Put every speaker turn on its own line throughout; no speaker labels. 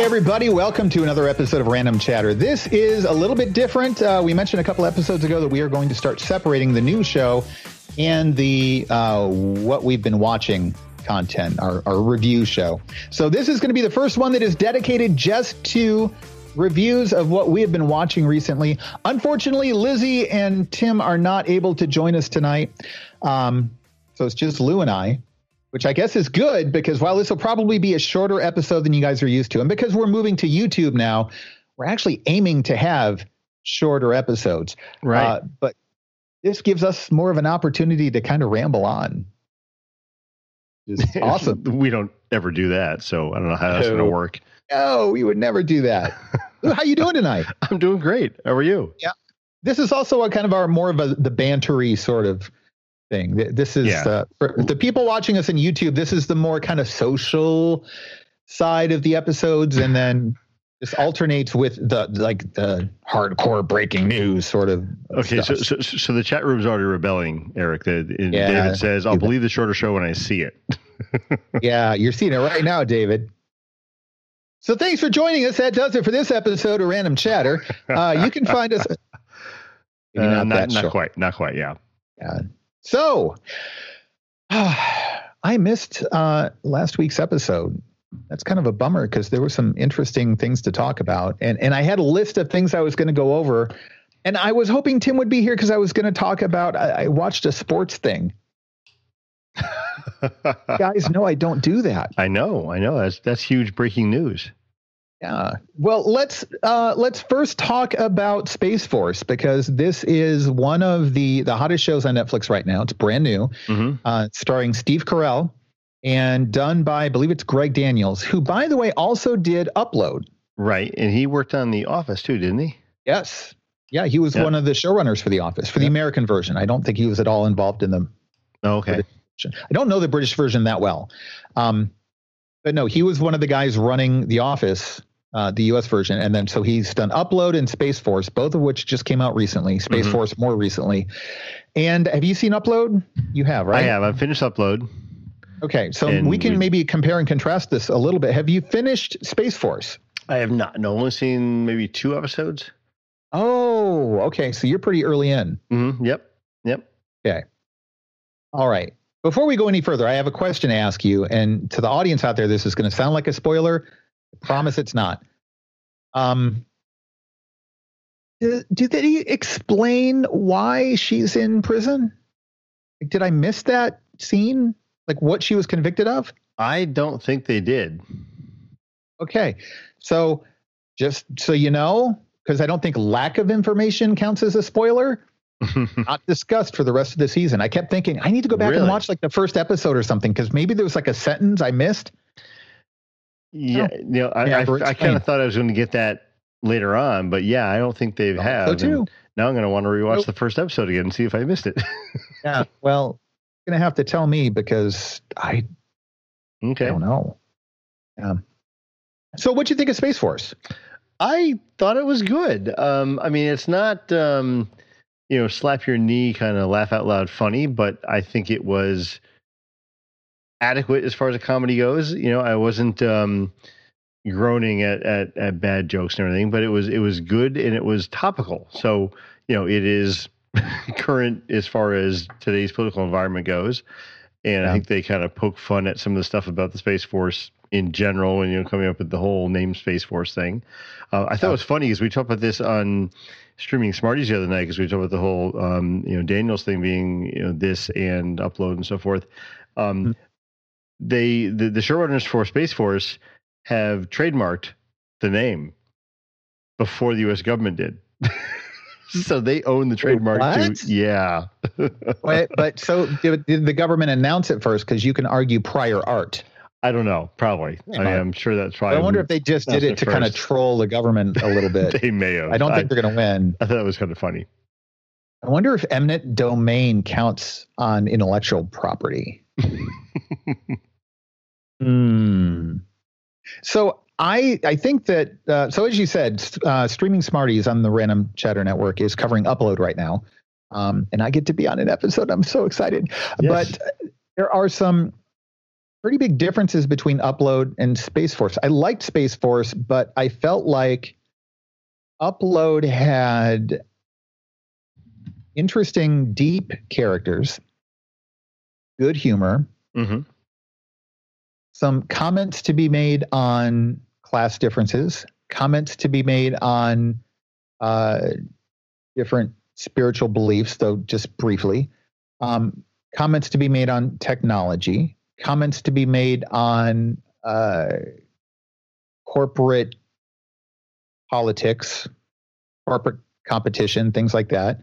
Hey, everybody. Welcome to another episode of Random Chatter. This is a little bit different. We mentioned a couple episodes ago that we are going to start separating the news show and the what we've been watching content, our review show. So this is going to be the first one that is dedicated just to reviews of what we have been watching recently. Unfortunately, Lizzie and Tim are not able to join us tonight. So it's just Lou and I, which I guess is good because while this will probably be a shorter episode than you guys are used to, and because we're moving to YouTube now, we're actually aiming to have shorter episodes.
Right.
But this gives us more of an opportunity to kind of ramble on. It's awesome.
We don't ever do that, so I don't know how that's going to work.
No, we would never do that. How you doing tonight?
I'm doing great. How are you?
Yeah. This is also a kind of our more of the bantery sort of thing. This is for the people watching us on YouTube. This is the more kind of social side of the episodes, and then this alternates with the hardcore breaking news sort of.
Okay,
stuff.
So the chat room's already rebelling, Eric. David says, "I'll believe the shorter show when I see it."
Yeah, you're seeing it right now, David. So thanks for joining us. That does it for this episode of Random Chatter. You can find us.
Not quite. Yeah.
So, I missed last week's episode. That's kind of a bummer because there were some interesting things to talk about. And I had a list of things I was going to go over. And I was hoping Tim would be here because I was going to talk about, I watched a sports thing. Guys know I don't do that.
I know. That's huge breaking news.
Yeah. Well, let's first talk about Space Force because this is one of the hottest shows on Netflix right now. It's brand new, starring Steve Carell and done by, I believe it's Greg Daniels, who, by the way, also did Upload.
Right. And he worked on The Office too, didn't he?
Yes. Yeah. He was one of the showrunners for The Office, for the American version. I don't think he was at all involved in the.
Oh, okay.
I don't know the British version that well. But no, he was one of the guys running The Office. The U.S. version. And then so he's done Upload and Space Force, both of which just came out recently. Space Force more recently. And have you seen Upload? You have, right?
I have. I've finished Upload.
Okay. So we can maybe compare and contrast this a little bit. Have you finished Space Force?
I have not. No, only seen maybe 2 episodes.
Oh, okay. So you're pretty early in.
Mm-hmm. Yep.
Okay. All right. Before we go any further, I have a question to ask you. And to the audience out there, this is going to sound like a spoiler. I promise it's not. Do they explain why she's in prison? Did I miss that scene? Like what she was convicted of?
I don't think they did.
Okay. So just so you know, because I don't think lack of information counts as a spoiler, not discussed for the rest of the season. I kept thinking I need to go back and watch like the first episode or something because maybe there was like a sentence I missed.
Yeah, I kind of thought I was going to get that later on, but yeah, I don't think they have.
So too.
Now I'm going to want to rewatch the first episode again and see if I missed it.
Yeah, well, you're going to have to tell me because I don't know. So what'd you think of Space Force?
I thought it was good. I mean, it's not, slap your knee kind of laugh out loud funny, but I think it was adequate as far as a comedy goes. I wasn't groaning at bad jokes and everything, but it was good and it was topical. So, it is current as far as today's political environment goes. And I think they kind of poke fun at some of the stuff about the Space Force in general and, coming up with the whole name Space Force thing. I thought it was funny because we talked about this on Streaming Smarties the other night because we talked about the whole, Daniels thing being, this and Upload and so forth. The showrunners for Space Force have trademarked the name before the U.S. government did. So they own the trademark too. Yeah.
But so did the government announce it first? Because you can argue prior art.
I don't know. Probably. I'm sure that's probably.
I wonder if they just did it to kind of troll the government a little bit.
They may have.
I don't think they're going to win.
I thought it was kind of funny.
I wonder if eminent domain counts on intellectual property. So I think that, so as you said, Streaming Smarties on the Random Chatter Network is covering Upload right now. And I get to be on an episode. I'm so excited. Yes. But there are some pretty big differences between Upload and Space Force. I liked Space Force, but I felt like Upload had interesting, deep characters, good humor, some comments to be made on class differences, comments to be made on different spiritual beliefs, though just briefly, comments to be made on technology, comments to be made on corporate politics, corporate competition, things like that.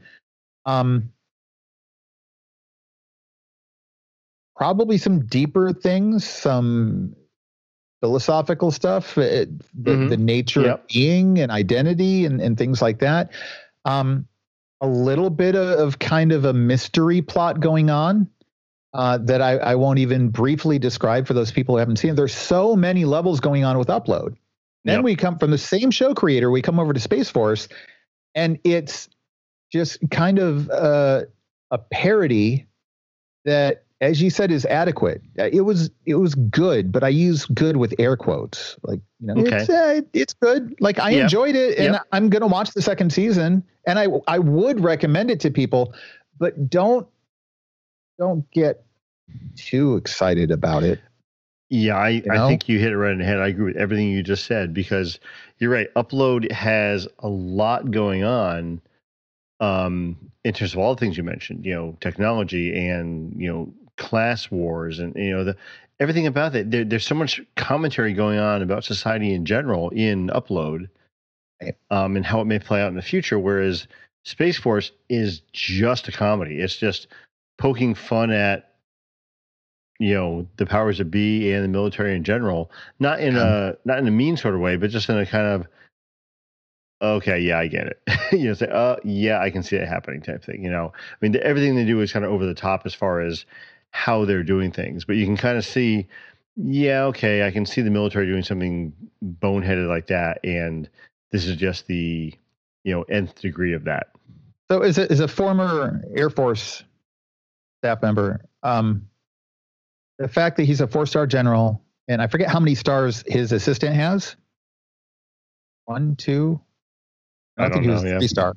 Probably some deeper things, some philosophical stuff, the nature of being and identity and things like that. A little bit of kind of a mystery plot going on that I won't even briefly describe for those people who haven't seen it. There's so many levels going on with Upload. Then we come from the same show creator, we come over to Space Force, and it's just kind of a parody that, as you said, is adequate. It was good, but I use good with air quotes. Like, it's good. Like, I enjoyed it, and I'm going to watch the second season, and I would recommend it to people, but don't get too excited about it.
Yeah, I think you hit it right in the head. I agree with everything you just said, because you're right. Upload has a lot going on in terms of all the things you mentioned, technology and, class wars and, everything about that. There's so much commentary going on about society in general in Upload and how it may play out in the future. Whereas Space Force is just a comedy. It's just poking fun at, the powers that be and the military in general, not in a mean sort of way, but just in a kind of, okay, yeah, I get it. Say, yeah, I can see it happening type thing. I mean, everything they do is kind of over the top as far as how they're doing things, but you can kind of see, yeah, okay, I can see the military doing something boneheaded like that, and this is just the, nth degree of that.
So, as a former Air Force staff member, the fact that he's a 4-star general, and I forget how many stars his assistant has. 1, 2. I think he was 3-star.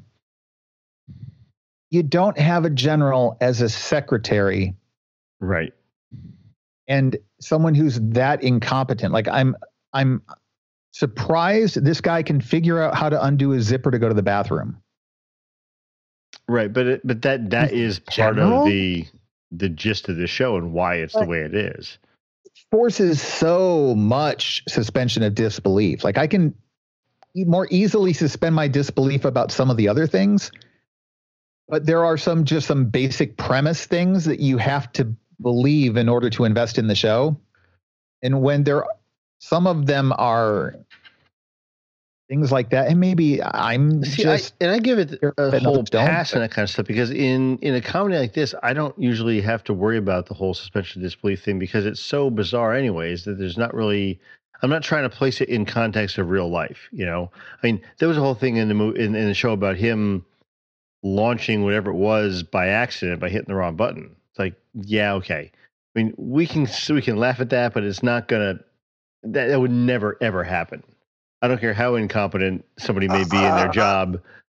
You don't have a general as a secretary,
right?
And someone who's that incompetent. Like, I'm surprised this guy can figure out how to undo his zipper to go to the bathroom.
Right, but that is part of the gist of the show and why it's the way it is.
Forces so much suspension of disbelief. Like, I can more easily suspend my disbelief about some of the other things, but there are some basic premise things that you have to believe in order to invest in the show. And when some of them are things like that, and maybe I
give it a whole pass and that kind of stuff, because in a comedy like this, I don't usually have to worry about the whole suspension of disbelief thing, because it's so bizarre anyways that there's not really, I'm not trying to place it in context of real life. I mean, there was a whole thing in the show about him launching whatever it was by accident by hitting the wrong button. It's like, yeah, okay. I mean, we can laugh at that, but it's not that would never ever happen. I don't care how incompetent somebody may be in their job,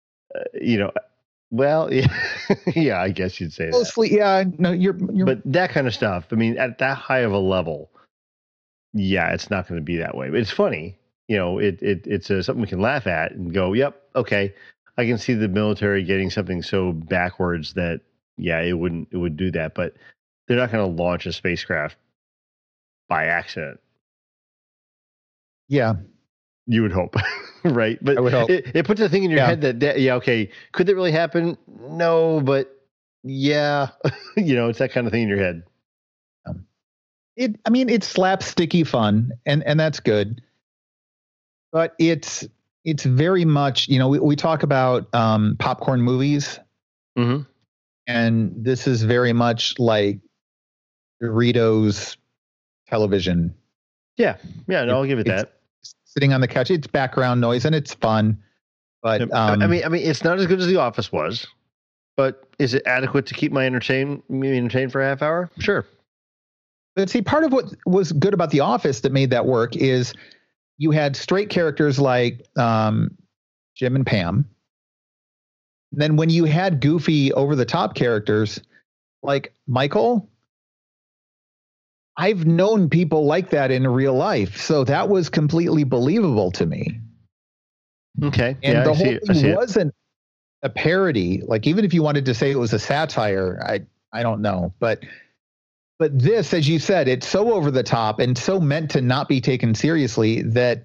Well, yeah, I guess you'd say
mostly, that. Yeah, no, you're.
But that kind of stuff. I mean, at that high of a level, yeah, it's not going to be that way. But it's funny, it's something we can laugh at and go, "Yep, okay, I can see the military getting something so backwards that, yeah, it would do that." But they're not going to launch a spacecraft by accident.
Yeah.
You would hope, right? But
I would hope.
It puts a thing in your head that, yeah, okay, could that really happen? No, but yeah, it's that kind of thing in your head.
It's slapsticky fun, and that's good. But it's very much, we talk about popcorn movies, and this is very much like Doritos television.
Yeah, no, I'll give it that.
Sitting on the couch, it's background noise and it's fun, but
I mean, it's not as good as The Office was, but is it adequate to keep me entertained for a half hour? Sure.
But see, part of what was good about The Office that made that work is you had straight characters like Jim and Pam. Then when you had goofy, over-the-top characters like Michael, I've known people like that in real life. So that was completely believable to me.
Okay.
And the whole thing wasn't a parody. Like, even if you wanted to say it was a satire, I don't know. But this, as you said, it's so over the top and so meant to not be taken seriously that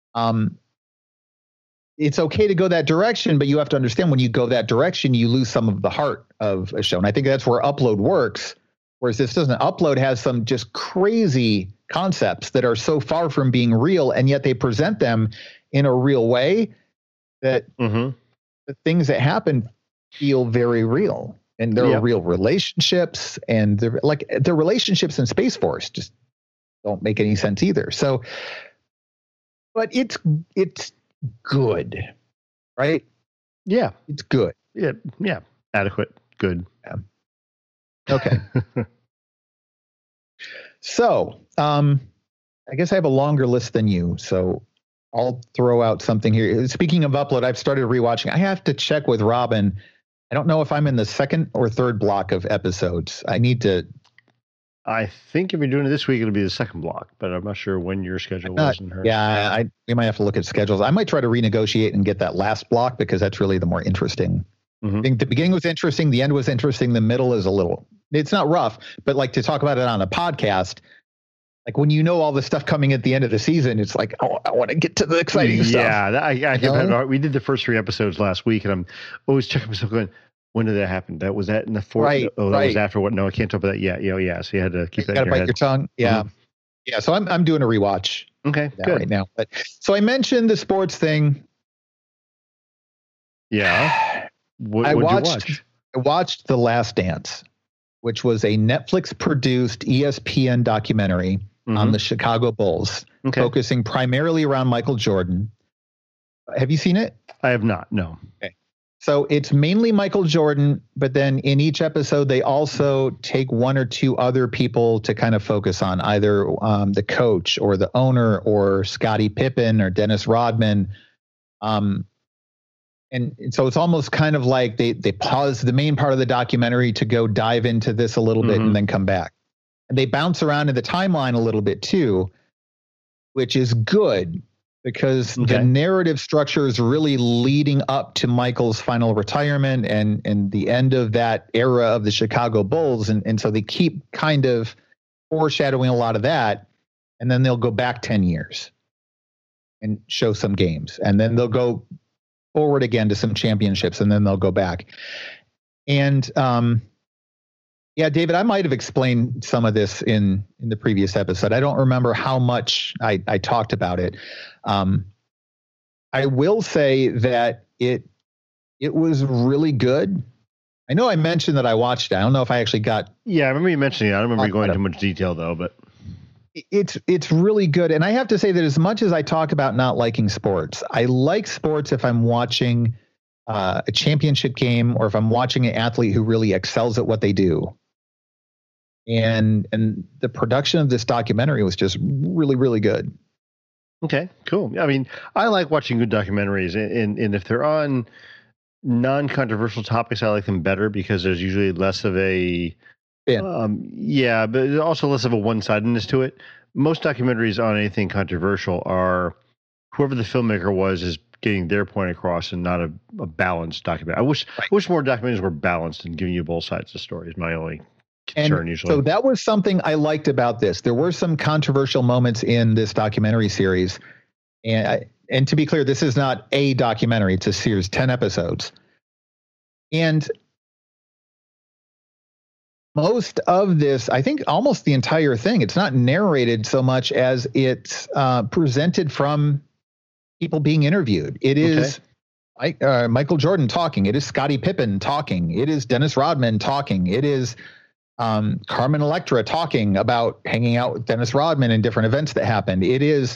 it's okay to go that direction, but you have to understand when you go that direction, you lose some of the heart of a show. And I think that's where Upload works, whereas this doesn't. Upload has some just crazy concepts that are so far from being real, and yet they present them in a real way that the things that happen feel very real. And there are real relationships, and the relationships in Space Force just don't make any sense either. So, but it's good, right?
Yeah,
it's good.
Yeah, adequate, good.
Yeah. Okay. So, I guess I have a longer list than you, so I'll throw out something here. Speaking of Upload, I've started rewatching. I have to check with Robin. I don't know if I'm in the second or third block of episodes. I need to.
I think if you're doing it this week, it'll be the second block, but I'm not sure when your schedule was in her.
Yeah, we might have to look at schedules. I might try to renegotiate and get that last block because that's really the more interesting. I think the beginning was interesting. The end was interesting. The middle is it's not rough, but like to talk about it on a podcast, like when you know all the stuff coming at the end of the season, it's like, oh, I want to get to the exciting stuff.
Yeah, we did the first 3 episodes last week, and I'm always checking myself going, when did that happen? That was that in the fourth?
Right.
Oh, that was after what? No, I can't talk about that yet. Yeah. So you had to keep that in your head.
Your tongue. Yeah. Yeah. So I'm doing a rewatch.
Okay, good.
Right now. But so I mentioned the sports thing.
Yeah. What did you watch?
I watched The Last Dance, which was a Netflix produced ESPN documentary on the Chicago Bulls, focusing primarily around Michael Jordan. Have you seen it?
I have not. No.
Okay. So it's mainly Michael Jordan, but then in each episode, they also take one or two other people to kind of focus on, either the coach or the owner or Scottie Pippen or Dennis Rodman. And so it's almost kind of like they pause the main part of the documentary to go dive into this a little bit and then come back. And they bounce around in the timeline a little bit too, which is good because the narrative structure is really leading up to Michael's final retirement and the end of that era of the Chicago Bulls. And so they keep kind of foreshadowing a lot of that. And then they'll go back 10 years and show some games. And then they'll go forward again to some championships, and then they'll go back. And yeah, David, I might have explained some of this in the previous episode. I don't remember how much I talked about it. I will say that it was really good. I know I mentioned that I watched it. I don't know if I actually got.
Yeah, I remember you mentioning it. I don't remember you going into much detail though, but
it's really good. And I have to say that as much as I talk about not liking sports, I like sports if I'm watching a championship game or if I'm watching an athlete who really excels at what they do. And the production of this documentary was just really, really good.
Okay, cool. I mean, I like watching good documentaries, and if they're on non-controversial topics, I like them better because there's usually less of a but also less of a one-sidedness to it. Most documentaries on anything controversial are whoever the filmmaker was is getting their point across and not a balanced documentary. I wish more documentaries were balanced and giving you both sides of the story is my only concern usually.
So that was something I liked about this. There were some controversial moments in this documentary series. And to be clear, this is not a documentary. It's a series, 10 episodes. And most of this, I think almost the entire thing, it's not narrated so much as it's presented from people being interviewed. It is Michael Jordan talking. It is Scottie Pippen talking. It is Dennis Rodman talking. It is Carmen Electra talking about hanging out with Dennis Rodman and different events that happened. It is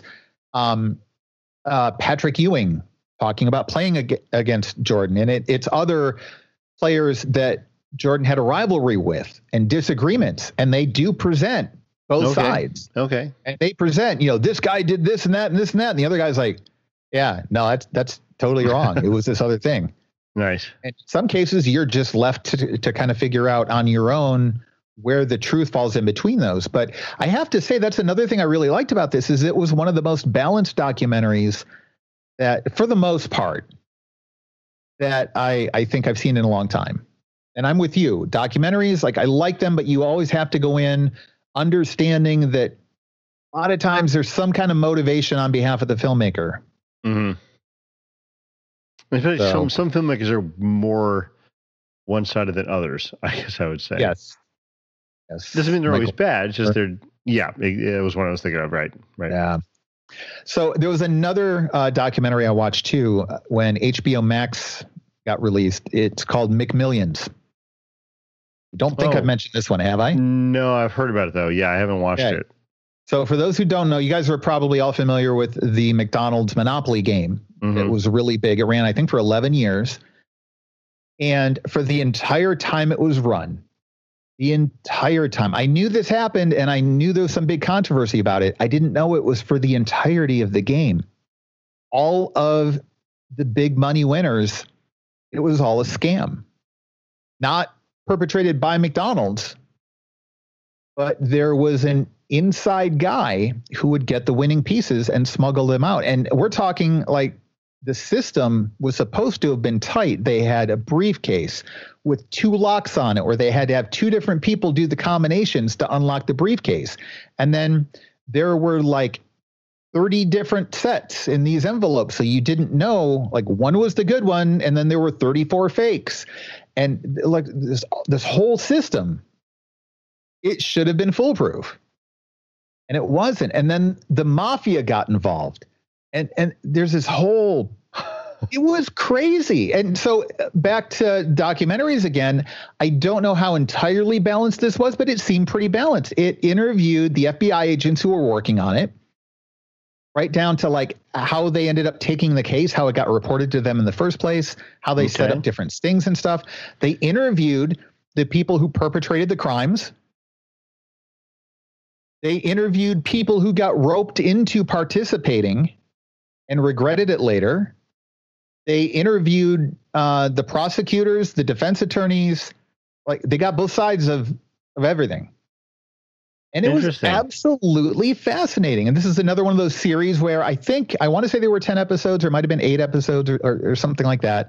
Patrick Ewing talking about playing against Jordan. And it's other players that Jordan had a rivalry with and disagreements. And they do present both
Okay.
sides.
Okay.
And they present, this guy did this and that and this and that. And the other guy's like, yeah, no, that's totally wrong. It was this other thing.
Nice.
And in some cases, you're just left to kind of figure out on your own where the truth falls in between those. But I have to say, that's another thing I really liked about this is it was one of the most balanced documentaries that, for the most part, that I think I've seen in a long time. And I'm with you. Documentaries, like I like them, but you always have to go in understanding that a lot of times there's some kind of motivation on behalf of the filmmaker.
Mm-hmm. Especially some filmmakers are more one-sided than others, I guess I would say.
Yes.
Doesn't mean they're always bad. It's just it was one I was thinking of. Right.
Yeah. So there was another documentary I watched too when HBO Max got released. It's called McMillions. Don't think I've mentioned this one, have I?
No, I've heard about it though. Yeah, I haven't watched it.
So for those who don't know, you guys are probably all familiar with the McDonald's Monopoly game. Mm-hmm. It was really big. It ran, I think, for 11 years. And for the entire time it was run, the entire time, I knew this happened and I knew there was some big controversy about it. I didn't know it was for the entirety of the game. All of the big money winners, it was all a scam. Not perpetrated by McDonald's, but there was an inside guy who would get the winning pieces and smuggle them out. And we're talking like the system was supposed to have been tight. They had a briefcase with 2 locks on it, or they had to have 2 different people do the combinations to unlock the briefcase. And then there were like 30 different sets in these envelopes. So you didn't know, like one was the good one, and then there were 34 fakes. And like this whole system, it should have been foolproof. And it wasn't. And then the mafia got involved. And there's this whole, it was crazy. And so back to documentaries again, I don't know how entirely balanced this was, but it seemed pretty balanced. It interviewed the FBI agents who were working on it, right down to like how they ended up taking the case, how it got reported to them in the first place, how they set up different stings and stuff. They interviewed the people who perpetrated the crimes. They interviewed people who got roped into participating and regretted it later. They interviewed the prosecutors, the defense attorneys. Like they got both sides of everything. And it was absolutely fascinating. And this is another one of those series where I want to say there were 10 episodes, or it might have been 8 episodes or something like that.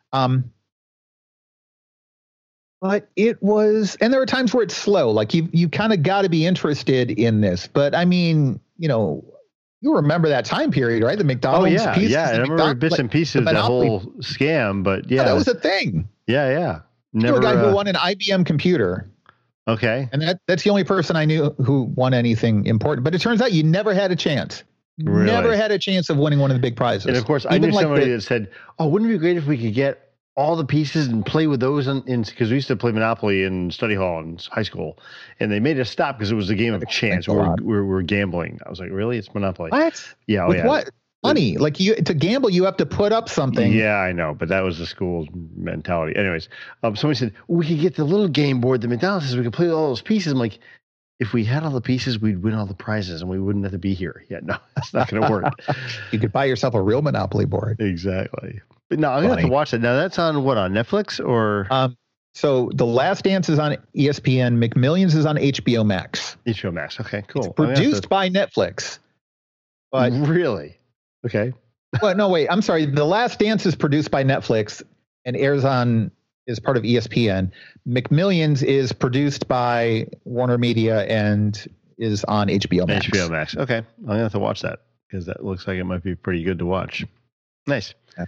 But it was, and there were times where it's slow. Like you kind of got to be interested in this. But I mean, you remember that time period, right? The McDonald's pieces.
Yeah, I remember bits and pieces of that whole scam. But yeah,
that was a thing.
Yeah.
Never a guy who won an IBM computer.
Okay.
And that's the only person I knew who won anything important. But it turns out you never had a chance. Really? Never had a chance of winning one of the big prizes.
And of course, I knew somebody that said, "Oh, wouldn't it be great if we could get all the pieces and play with those?" Because we used to play Monopoly in study hall in high school, and they made us stop because it was a game of chance. We're gambling. I was like, "Really? It's Monopoly?"
What?
Yeah.
With what? Money. Like to gamble, you have to put up something.
Yeah, I know, but that was the school's mentality. Anyways, somebody said we could get the little game board that McDonald's says we could play with all those pieces. I'm like, if we had all the pieces, we'd win all the prizes and we wouldn't have to be here. Yeah, no, that's not going to work.
You could buy yourself a real Monopoly board.
Exactly. But no, I'm going to have to watch it. Now, that's on what, on Netflix or?
So The Last Dance is on ESPN. McMillions is on HBO Max.
HBO Max. Okay, cool.
It's produced by Netflix. But
really? Okay.
Well, no, wait. I'm sorry. The Last Dance is produced by Netflix and is part of ESPN. McMillions is produced by Warner Media and is on HBO Max.
HBO Max. Okay. I'm going to have to watch that because that looks like it might be pretty good to watch. Nice. Yeah.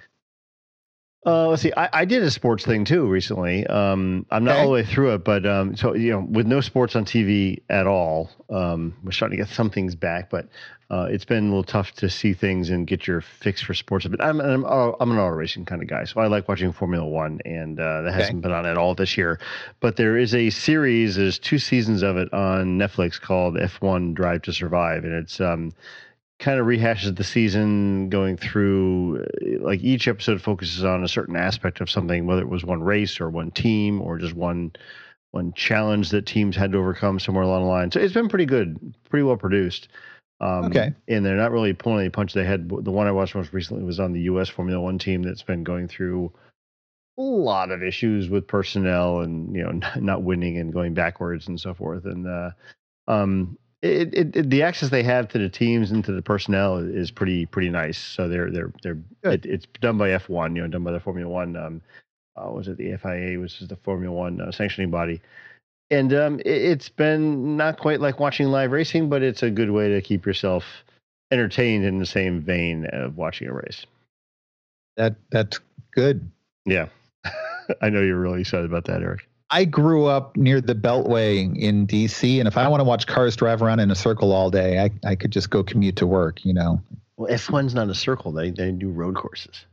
Let's see. I did a sports thing too recently. I'm not all the way through it, but so with no sports on TV at all, we're starting to get some things back, but it's been a little tough to see things and get your fix for sports. But I'm an auto racing kind of guy, so I like watching Formula One, and that hasn't been on at all this year. But there is a series. There's 2 seasons of it on Netflix called F1 Drive to Survive, and it's kind of rehashes the season, going through, like each episode focuses on a certain aspect of something, whether it was one race or one team or just one challenge that teams had to overcome somewhere along the line. So it's been pretty good, pretty well produced.
Okay.
And they're not really pulling any punches. They had the one I watched most recently was on the U.S. Formula One team that's been going through a lot of issues with personnel and not winning and going backwards and so forth. And the access they have to the teams and to the personnel is pretty nice. So it's done by F1, done by the Formula One. Was it the FIA, which is the Formula One sanctioning body. And it's been not quite like watching live racing, but it's a good way to keep yourself entertained in the same vein of watching a race.
That's good.
Yeah. I know you're really excited about that, Eric.
I grew up near the Beltway in DC, and if I want to watch cars drive around in a circle all day, I could just go commute to work, Well,
F1's not a circle. They do road courses.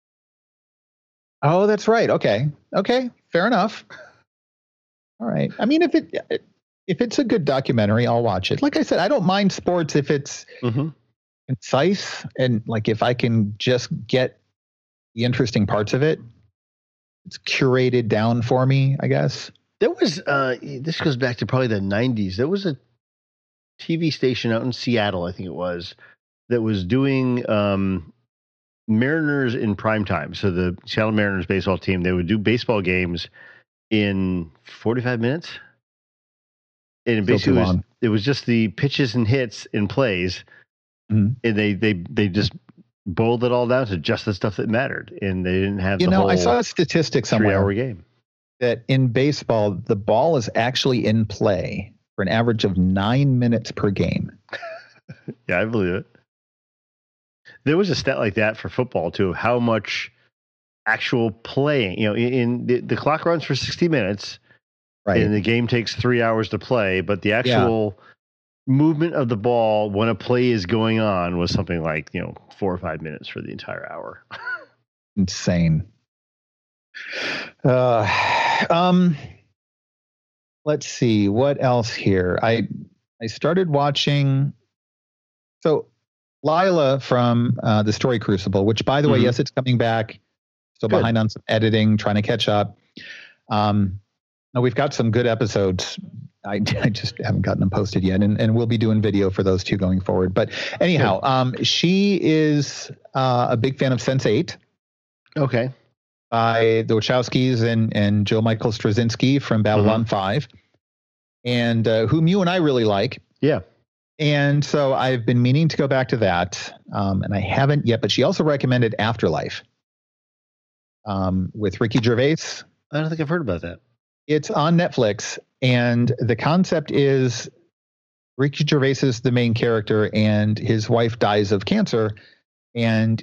Oh, that's right. Okay. Fair enough. All right. I mean, if it's a good documentary, I'll watch it. Like I said, I don't mind sports if it's concise and like if I can just get the interesting parts of it. It's curated down for me, I guess.
There was this goes back to probably the 90s. There was a TV station out in Seattle, I think it was, that was doing Mariners in prime time. So the Seattle Mariners baseball team, they would do baseball games in 45 minutes. And basically it was just the pitches and hits and plays. Mm-hmm. And they just boiled it all down to just the stuff that mattered. And they didn't have
I saw a statistic somewhere
3-hour game
that in baseball, the ball is actually in play for an average of 9 minutes per game.
Yeah, I believe it. There was a stat like that for football too. How much actual playing, in the clock runs for 60 minutes, right? And the game takes 3 hours to play, but the actual movement of the ball when a play is going on was something like 4 or 5 minutes for the entire hour.
Insane. Let's see what else here. I started watching. So Lila from the Story Crucible, which by the way, yes, it's coming back. Still behind on some editing, trying to catch up. Now we've got some good episodes. I just haven't gotten them posted yet, and we'll be doing video for those two going forward. But anyhow, she is a big fan of Sense8.
Okay.
By the Wachowskis and Joe Michael Straczynski from Babylon 5, and whom you and I really like.
Yeah.
And so I've been meaning to go back to that, and I haven't yet. But she also recommended Afterlife with Ricky Gervais.
I don't think I've heard about that.
It's on Netflix, and the concept is Ricky Gervais is the main character, and his wife dies of cancer, and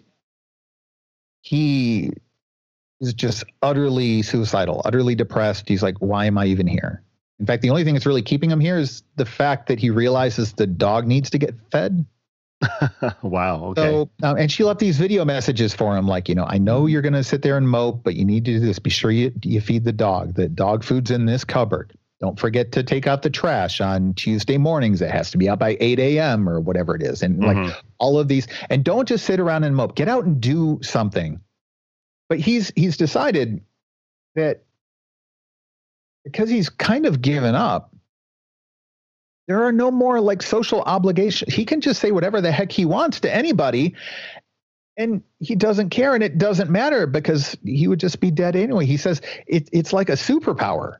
he is just utterly suicidal, utterly depressed. He's like, why am I even here? In fact, the only thing that's really keeping him here is the fact that he realizes the dog needs to get fed.
Wow. Okay.
So, and she left these video messages for him, like, I know you're going to sit there and mope, but you need to do this. Be sure you feed the dog. The dog food's in this cupboard. Don't forget to take out the trash on Tuesday mornings. It has to be out by 8 a.m. or whatever it is. And like all of these, and don't just sit around and mope. Get out and do something. But he's decided that because he's kind of given up, there are no more like social obligations. He can just say whatever the heck he wants to anybody, and he doesn't care, and it doesn't matter because he would just be dead anyway. He says it's like a superpower.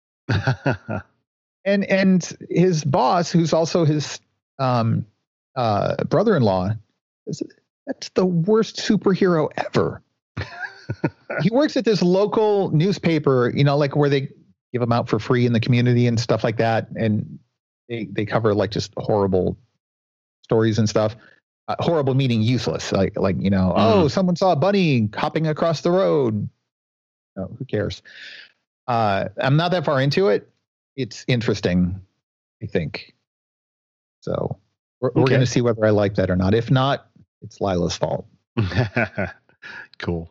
and his boss, who's also his brother-in-law, that's the worst superhero ever. He works at this local newspaper, like where they give them out for free in the community and stuff like that. And they cover like just horrible stories and stuff. Horrible meaning useless. Oh, someone saw a bunny hopping across the road. Oh, who cares? I'm not that far into it. It's interesting, I think. So we're going to see whether I like that or not. If not, it's Lila's fault.
Cool.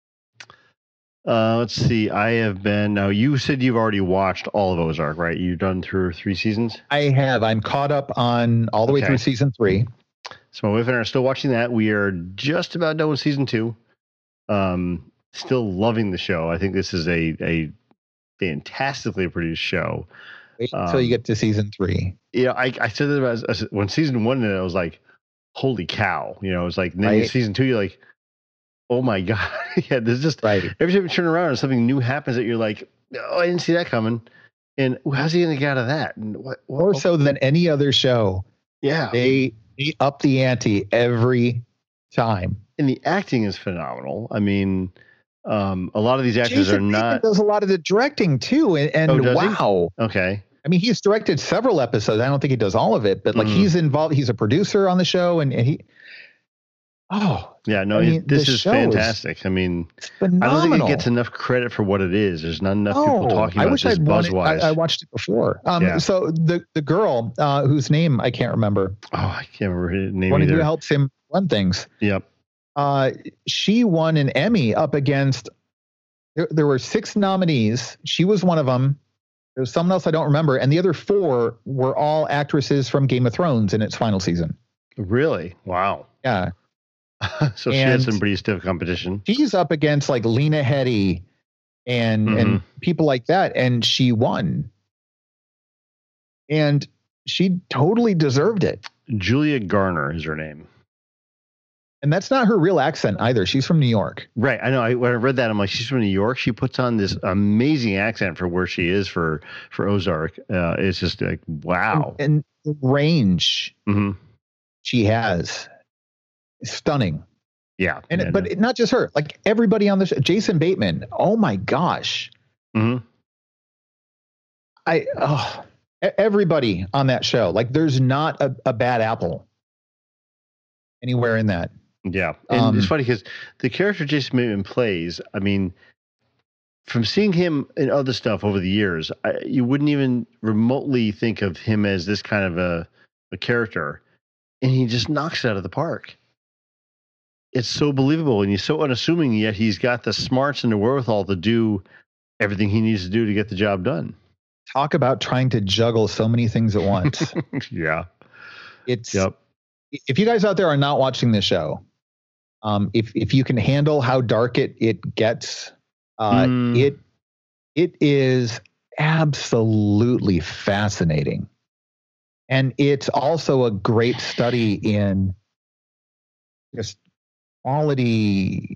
Let's see. I have been. Now, you said you've already watched all of Ozark, right? You've done through 3 seasons?
I have. I'm caught up on all the way through season 3.
So my wife and I are still watching that. We are just about done with season 2. Still loving the show. I think this is a fantastically produced show.
Wait until you get to season 3.
I said that when season 1 ended, I was like, holy cow. It was like, then
Right.
season 2, you're like, oh my God. Yeah, there's just,
Right.
every time you turn around and something new happens that you're like, oh, I didn't see that coming. And how's he going to get out of that? And
More so than any other show.
Yeah.
They up the ante every time.
And the acting is phenomenal. I mean, a lot of these actors
Jason
are not.
Bateman does a lot of the directing too. And
does he?
wow.
Okay.
I mean, he's directed several episodes. I don't think he does all of it, but like he's involved. He's a producer on the show, and he. Oh
yeah, no, this is fantastic. I mean, I don't think it gets enough credit for what it is. There's not enough people talking about it.
I watched it before. So the girl whose name I can't remember.
Oh, I can't remember her name.
One
either.
who helps him run things.
Yep.
She won an Emmy up against. There were 6 nominees. She was one of them. There was someone else I don't remember, and the other 4 were all actresses from Game of Thrones in its final season.
Really? Wow.
Yeah.
So she had some pretty stiff competition.
She's up against like Lena Headey and people like that, and she won. And she totally deserved it.
Julia Garner is her name.
And that's not her real accent either. She's from New York.
Right. I know. When I read that, I'm like, she's from New York. She puts on this amazing accent for where she is for Ozark. It's just like, wow.
And the range she has is stunning.
Yeah.
But not just her, like everybody on the show. Jason Bateman. Oh my gosh. Everybody on that show. Like there's not a bad apple anywhere in that.
Yeah. And it's funny because the character Jason Bateman plays, I mean, from seeing him in other stuff over the years, you wouldn't even remotely think of him as this kind of a character. And he just knocks it out of the park. It's so believable, and he's so unassuming, yet he's got the smarts and the wherewithal to do everything he needs to do to get the job done.
Talk about trying to juggle so many things at once.
Yeah.
If you guys out there are not watching this show, if you can handle how dark it gets, it is absolutely fascinating. And it's also a great study in just quality.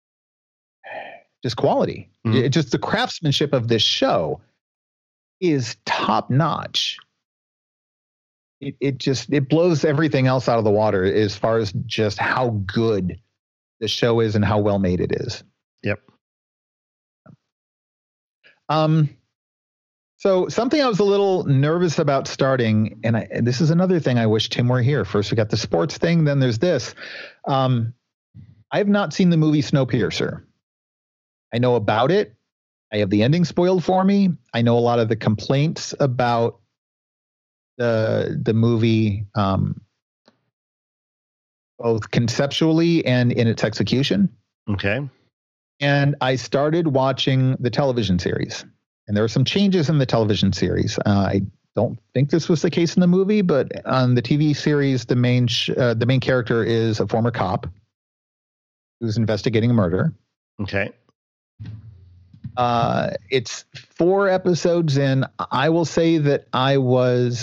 Just the craftsmanship of this show is top notch. It blows everything else out of the water as far as just how good the show is and how well made it is.
Yep.
So something I was a little nervous about starting, and this is another thing I wish Tim were here. First we got the sports thing, then there's this. I have not seen the movie Snowpiercer. I know about it. I have the ending spoiled for me. I know a lot of the complaints about the movie, both conceptually and in its execution.
Okay.
And I started watching the television series, and there were some changes in the television series. I don't think this was the case in the movie, but on the TV series, the main character is a former cop who's investigating a murder.
Okay.
It's 4 episodes in. I will say that I was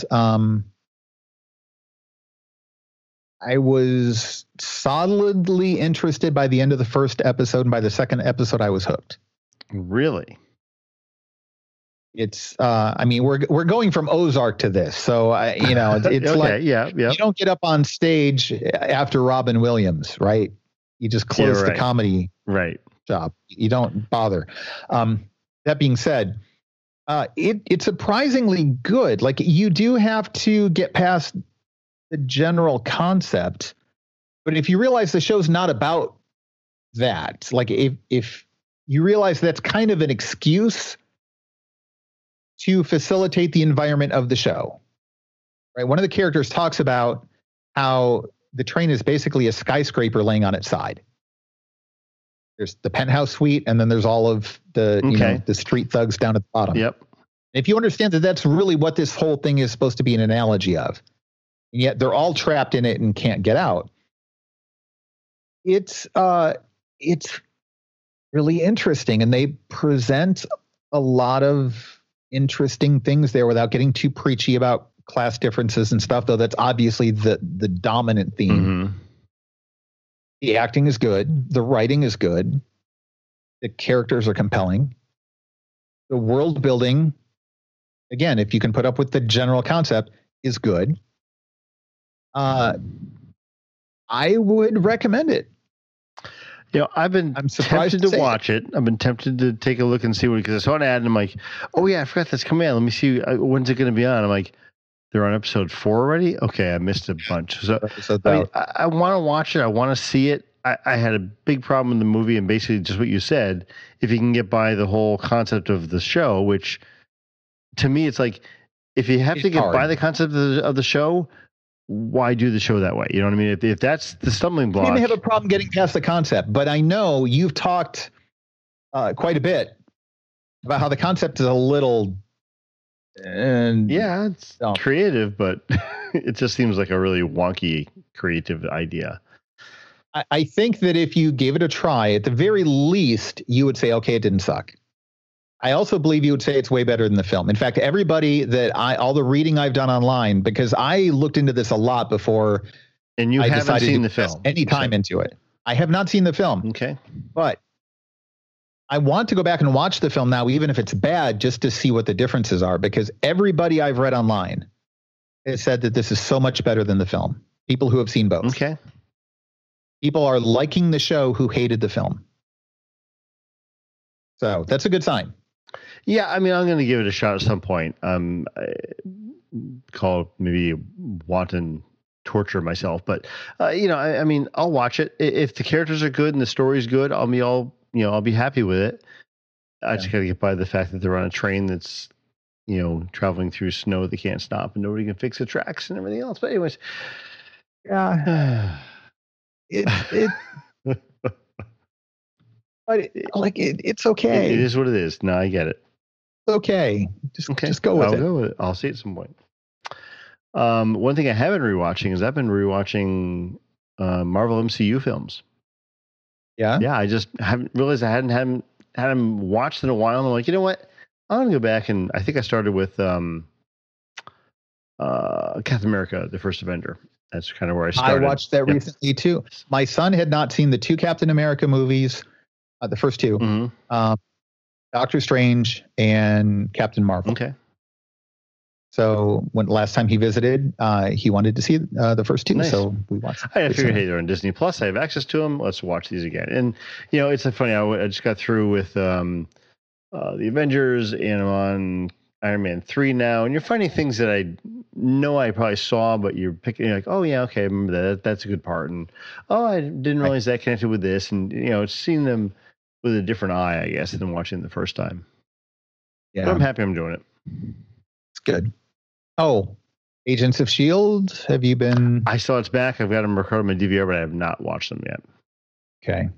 solidly interested by the end of the first episode, and by the second episode, I was hooked.
Really?
It's, we're going from Ozark to this, so it's
okay,
like
yeah.
You don't get up on stage after Robin Williams, right? You just close the comedy job. You don't bother. That being said, it's surprisingly good. Like you do have to get past the general concept, but if you realize the show's not about that, like if you realize that's kind of an excuse to facilitate the environment of the show, right? One of the characters talks about how the train is basically a skyscraper laying on its side. There's the penthouse suite, and then there's all of the the street thugs down at the bottom.
Yep.
If you understand that that's really what this whole thing is supposed to be an analogy of, and yet they're all trapped in it and can't get out. It's really interesting, and they present a lot of interesting things there without getting too preachy about class differences and stuff, though that's obviously the dominant theme.
Mm-hmm.
The acting is good. The writing is good. The characters are compelling. The world building, again, if you can put up with the general concept, is good. I would recommend it.
I'm tempted to watch it. I've been tempted to take a look and see because I saw an ad and I'm like, oh yeah, I forgot that's coming out. Let me see when's it going to be on. I'm like, they're on episode 4 already. Okay, I missed a bunch. So I want to watch it. I want to see it. I had a big problem in the movie, and basically just what you said. If you can get by the whole concept of the show, which to me it's like, if you have to get by the concept of the show, why do the show that way? You know what I mean? If that's the stumbling block.
You may have a problem getting past the concept, but I know you've talked quite a bit about how the concept is a little. And
yeah, it's creative, but it just seems like a really wonky creative idea.
I think that if you gave it a try, at the very least, you would say, okay, it didn't suck. I also believe you would say it's way better than the film. In fact, everybody all the reading I've done online, because I looked into this a lot before.
And you haven't seen the film?
Any time into it. I have not seen the film.
Okay.
But I want to go back and watch the film now, even if it's bad, just to see what the differences are, because everybody I've read online has said that this is so much better than the film. People who have seen both.
Okay.
People are liking the show who hated the film. So that's a good sign.
Yeah, I mean, I'm going to give it a shot at some point. Call maybe wanton torture myself, but I mean, I'll watch it if the characters are good and the story's good. I'll be happy with it. I just got to get by the fact that they're on a train that's traveling through snow that can't stop and nobody can fix the tracks and everything else. But anyways,
yeah. But it's okay.
It is what it is. No, I get it.
It's okay. Just go with it.
I'll go with it. I'll see it at some point. One thing I haven't rewatching is I've been rewatching Marvel MCU films.
Yeah.
Yeah. I just haven't realized I hadn't had them watched in a while. And I'm like, you know what? I'm gonna go back and I think I started with Captain America: The First Avenger. That's kind of where I started.
I watched that recently too. My son had not seen the 2 Captain America movies, the first 2,
mm-hmm.
Doctor Strange and Captain Marvel.
Okay.
So last time he visited, he wanted to see the first 2.
Nice.
So we watched.
I figured, hey, they're on Disney Plus. I have access to them. Let's watch these again. And it's funny. I just got through with the Avengers, and I'm on Iron Man 3 now, and you're finding things that I know I probably saw, but you're picking like, oh yeah, okay, I remember that. That's a good part, and I didn't realize that connected with this, and seeing them with a different eye, I guess, than watching the first time. Yeah, but I'm happy I'm doing it.
It's good. Oh, Agents of S.H.I.E.L.D. Have you been?
I saw it's back. I've got them recorded on my DVR, but I have not watched them yet.
Okay,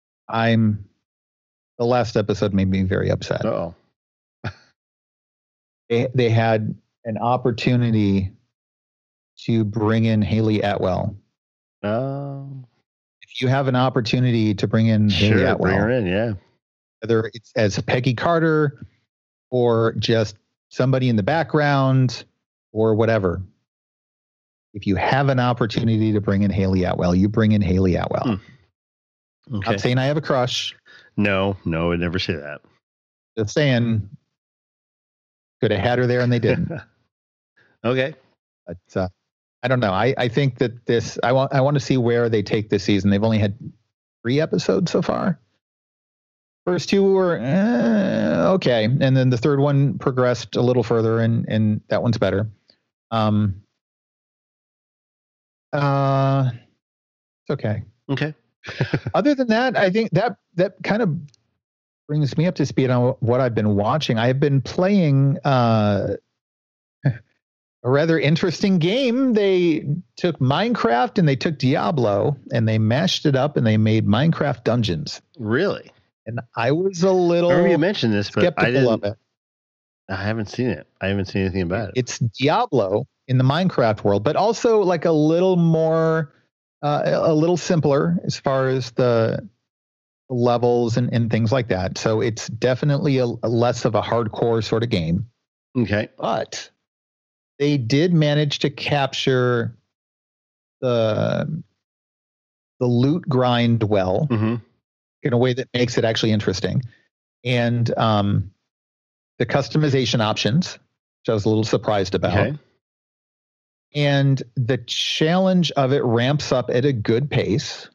the last episode made me very upset.
Uh-oh.
They had an opportunity to bring in Haley Atwell.
Oh.
If you have an opportunity to bring in Haley Atwell,
bring her in, yeah.
Whether it's as Peggy Carter or just somebody in the background or whatever. If you have an opportunity to bring in Haley Atwell, you bring in Haley Atwell.
Okay.
Not saying I have a crush.
No, I'd never say that.
Just saying, could have had her there and they didn't.
Okay.
But I don't know. I think that this, I want to see where they take this season. They've only had 3 episodes so far. First 2 were okay, and then the third one progressed a little further, and that one's better. It's okay.
Okay.
Other than that, I think that kind of brings me up to speed on what I've been watching. I've been playing a rather interesting game. They took Minecraft and they took Diablo and they mashed it up and they made Minecraft Dungeons.
Really?
And I was a little.
I remember you mentioned this, but I didn't.
Of it.
I haven't seen it. I haven't seen anything about it.
It's Diablo in the Minecraft world, but also like a little more, a little simpler as far as the levels and things like that. So it's definitely a less of a hardcore sort of game.
Okay.
But they did manage to capture the loot grind well in a way that makes it actually interesting. And the customization options, which I was a little surprised about.
Okay.
And the challenge of it ramps up at a good pace.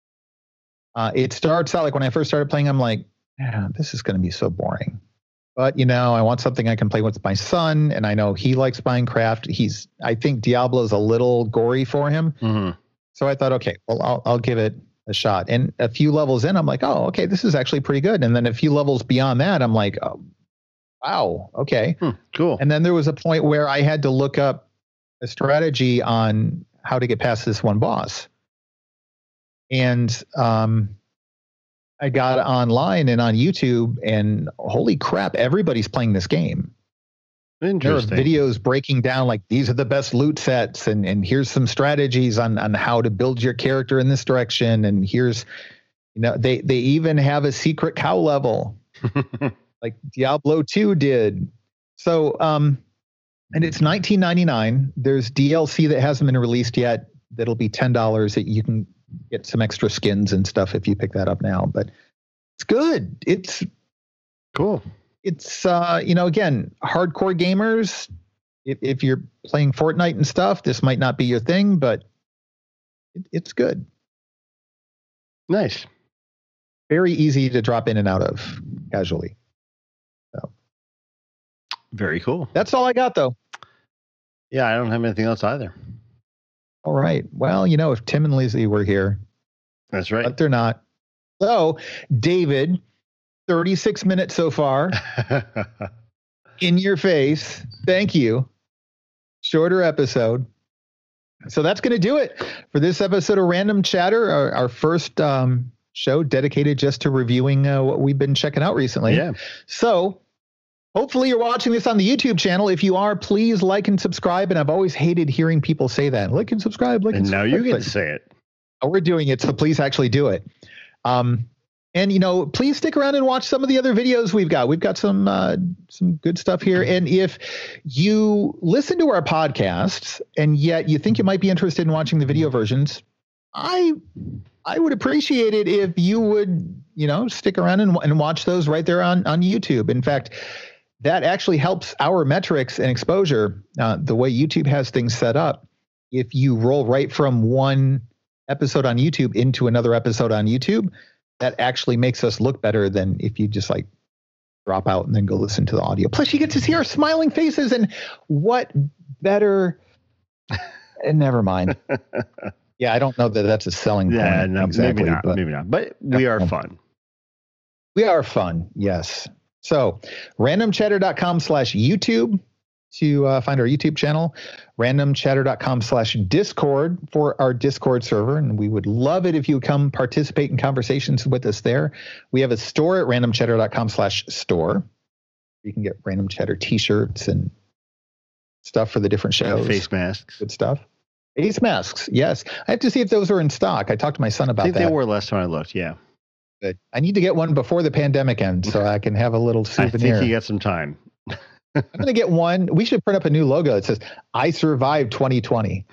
It starts out like when I first started playing, I'm like, yeah, this is going to be so boring. But, I want something I can play with my son, and I know he likes Minecraft. I think Diablo's a little gory for him. So I thought, okay, well, I'll give it a shot. And a few levels in, I'm like, oh, okay, this is actually pretty good. And then a few levels beyond that, I'm like, oh, wow, okay.
Cool.
And then there was a point where I had to look up a strategy on how to get past this one boss. And I got online and on YouTube, and holy crap, everybody's playing this game.
Interesting.
There are videos breaking down like these are the best loot sets, and here's some strategies on how to build your character in this direction. And here's, they even have a secret cow level like Diablo 2 did. So, and it's $19.99. There's DLC that hasn't been released yet. That'll be $10 that you can get some extra skins and stuff if you pick that up now, but it's good. It's
cool.
It's, again, hardcore gamers, if you're playing Fortnite and stuff, this might not be your thing, but it's good.
Nice.
Very easy to drop in and out of casually. So.
Very cool.
That's all I got, though.
Yeah, I don't have anything else either.
All right. Well, if Tim and Lizzie were here.
That's right.
But they're not. So, David, 36 minutes so far. In your face. Thank you. Shorter episode. So that's going to do it for this episode of Random Chatter, our first show dedicated just to reviewing what we've been checking out recently.
Yeah.
So hopefully you're watching this on the YouTube channel. If you are, please like and subscribe. And I've always hated hearing people say that. Like and subscribe. Like and
now
subscribe.
You get to say it.
We're doing it, so please actually do it. And, please stick around and watch some of the other videos we've got. We've got some good stuff here. And if you listen to our podcasts and yet you think you might be interested in watching the video versions, I would appreciate it if you would, stick around and watch those right there on YouTube. In fact, that actually helps our metrics and exposure. The way YouTube has things set up, if you roll right from one episode on YouTube into another episode on YouTube, that actually makes us look better than if you just like drop out and then go listen to the audio. Plus you get to see our smiling faces, and what better, and never mind. Yeah. I don't know that that's a selling point.
Yeah, no,
exactly,
maybe not, but we are fun.
We are fun. Yes. So randomchatter.com/YouTube to find our YouTube channel, randomchatter.com/Discord for our Discord server. And we would love it if you come participate in conversations with us there. We have a store at randomchatter.com/store. You can get Random Chatter t-shirts and stuff for the different shows.
Face masks.
Good stuff. Face masks. Yes. I have to see if those are in stock. I talked to my son about that.
I think they were last time I looked. Yeah.
But I need to get one before the pandemic ends so I can have a little souvenir.
I think you got some time.
I'm going to get one. We should print up a new logo that says, I survived 2020.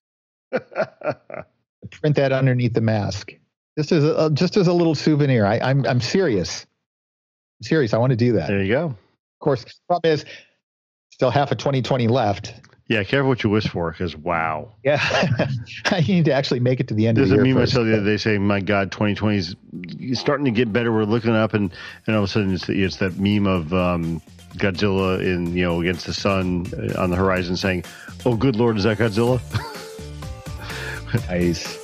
Print that underneath the mask. Just as a little souvenir. I'm serious. I'm serious. I want to do that.
There you go.
Of course, the problem is still half of 2020 left.
Yeah, careful what you wish for, because wow.
Yeah. I need to actually make it to the end of the year.
Doesn't mean myself the other day saying, my God, 2020 is starting to get better. We're looking up, and all of a sudden it's that meme of Godzilla against the sun on the horizon saying, oh, good Lord, is that Godzilla?
Nice.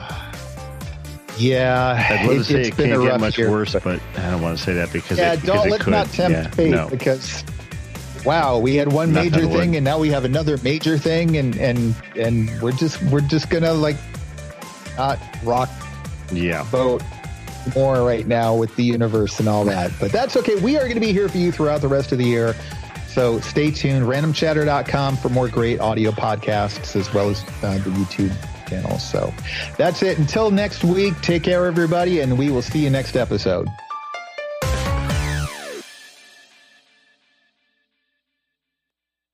Yeah.
I'd love to say it can't get much worse, but I don't want to say that because
let's not tempt fate because wow, we had one major thing and now we have another major thing and we're just gonna like not rock boat more right now with the universe and all that. But that's okay. We are going to be here for you throughout the rest of the year. So stay tuned. Randomchatter.com for more great audio podcasts as well as the YouTube channels. So that's it. Until next week, take care, everybody, and we will see you next episode.